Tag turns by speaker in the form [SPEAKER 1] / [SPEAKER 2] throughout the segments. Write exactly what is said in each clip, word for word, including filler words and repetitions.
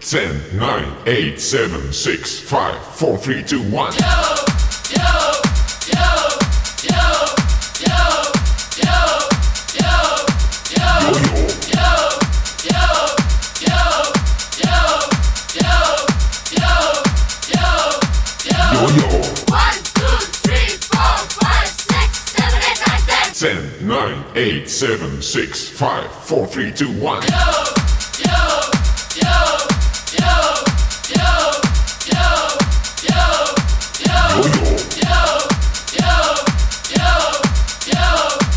[SPEAKER 1] ten, nine, eight, seven, six, five, four, three, two, one.
[SPEAKER 2] Yo, yo, yo, yo, yo, yo, yo, yo, yo, yo, yo, yo, yo, yo, yo,
[SPEAKER 1] Yo, yo.
[SPEAKER 2] One, two, three, four, five, six, seven, eight, nine, ten.
[SPEAKER 1] ten, nine, eight, seven, six, five, four, three, two, one.
[SPEAKER 2] Yo, yo, yo, yo, yo, yo, yo, yo,
[SPEAKER 1] Yo, yo.
[SPEAKER 2] yo, yo, yo, yo,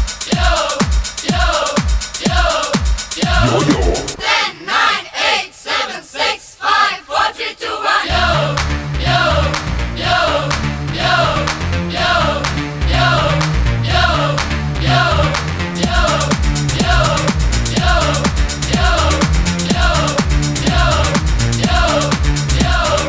[SPEAKER 2] yo, yo, yo,
[SPEAKER 1] Yo, yo.
[SPEAKER 2] ten, nine, eight, seven, six, five, four, three, two, one. Yo, yo, yo, yo, yo, yo, yo, yo, yo, yo, yo, yo, yo, yo, yo, yo.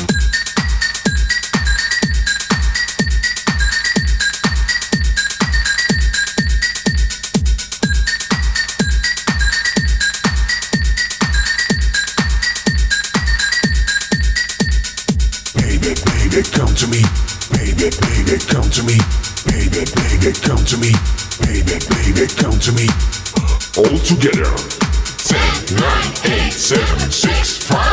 [SPEAKER 1] Baby, baby, come to me. Baby, baby, come to me. Baby, baby, come to me. Baby, baby, come to me. All together. ten, nine, eight, seven, six, five,